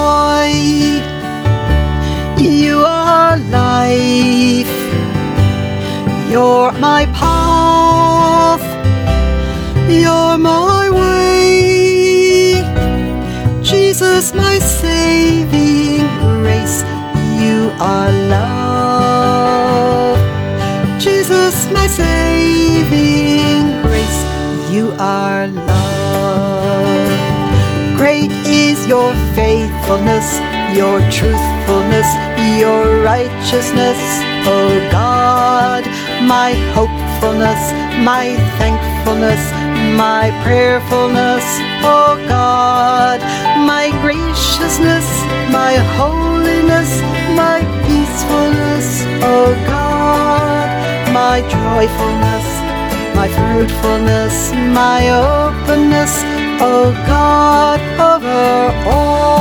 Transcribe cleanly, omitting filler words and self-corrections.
joy. You are life. You're my path. You're my way. Jesus, my saving grace. You are love. Jesus, my saving grace. You are love. Great is your faithfulness, your truthfulness, your righteousness, O God. My hopefulness, my thankfulness, my prayerfulness, O God. My graciousness, my holiness, my peacefulness, O God. My joyfulness, my fruitfulness, my openness, O God, over all.